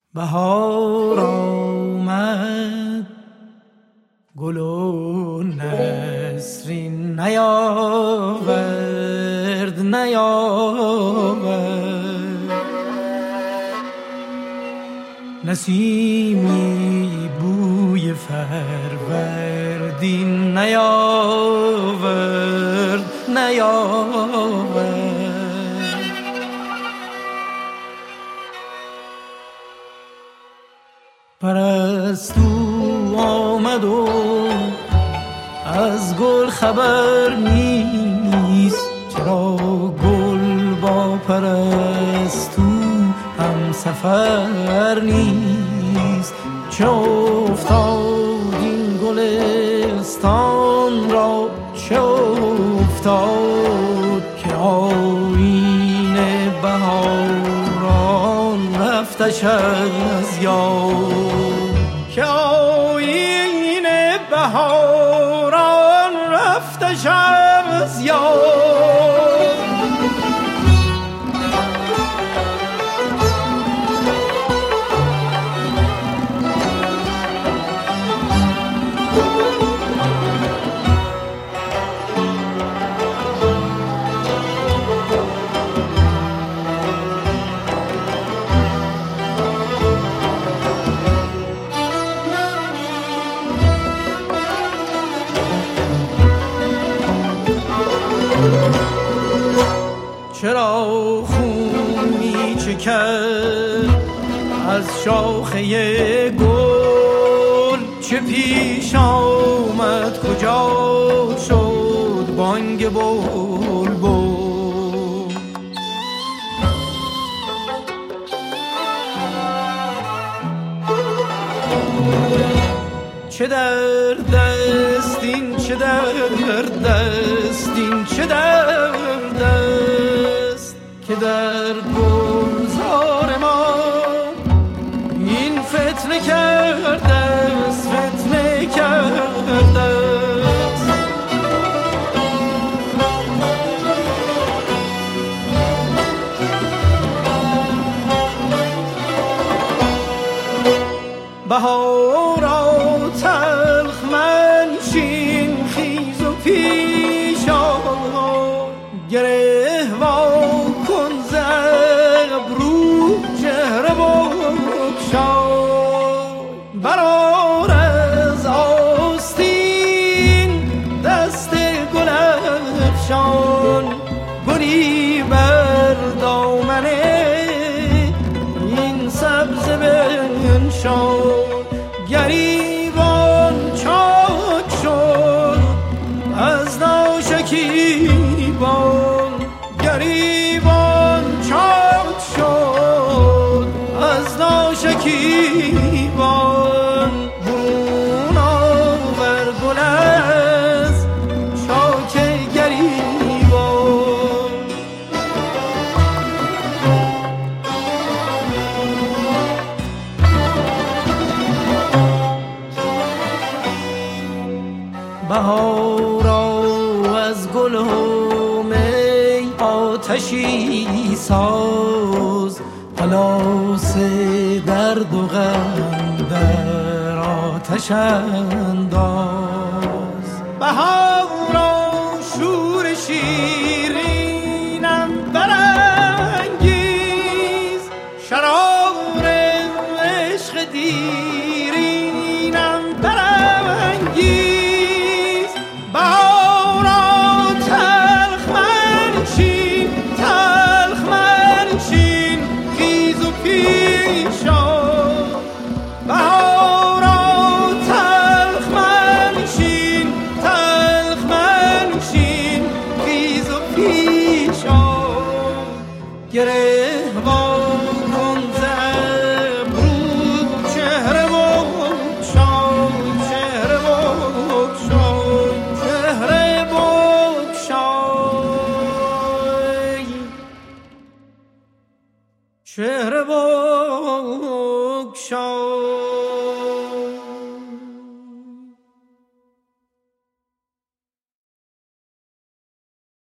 بهار آمد گل و نسرین نیاورد نسیمی بوی فروردین نیاورد پرستو آمد و از گل خبر نیست، چرا گل با پرستو هم سفر نیست. چه افتاد این گلستان را، چه افتاد که آیین بهاران رفتش از یاد، که آیین بهاران رفتش از یاد. چرا خون می چکد از شاخه گل، چه پیش آمد کجا شد بانگ بلبل. چه درد است این، چه درد است این، چه درد است که در گلزار ما این فتنه کرده است، فتنه کرده است. بهارا تلخ منشین خیز و پیش آی، گره وا کن ز ابرو چهره بگشای. برآر از آستین دست گل افشان، گلی بر دامن این سبزه بنشان. گریبان چاک شد از ناشکیبان، گریبان چاک شد از ناشکیبان. برون آور گل از چاک گریبان. بهارا از گل و می آتشی ساز، پلاس درد و غم در آتش انداز. بهارا شور شیرینم برانگیز، شرار عشق دیرینم برانگیز. گره وا کن ز ابرو چهره بگشای، چهره بگشای، چهره بگشای، چهره بگشای.